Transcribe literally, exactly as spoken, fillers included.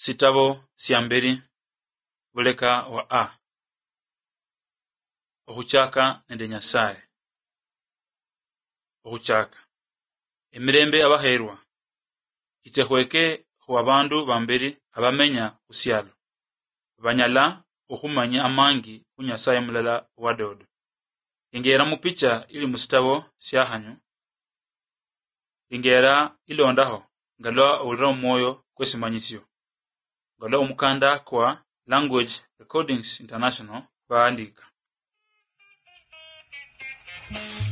Sitabo siambiri buleka wa A. Okuchaka nende Nyasaye. Okuchaka. Emirembe abaherwa. Itsekweke huwa bandu bambiri abamenya kusyalo. Banyala okumanya amangi ku Nyasaye mulala wadodo. Ingera mu picha ili musitabo syahanyu. Ingera ilondaho ngalwa ulira moyo kwesimanyisyo. Ngalwa umukanda kwa Language Recordings International baandika.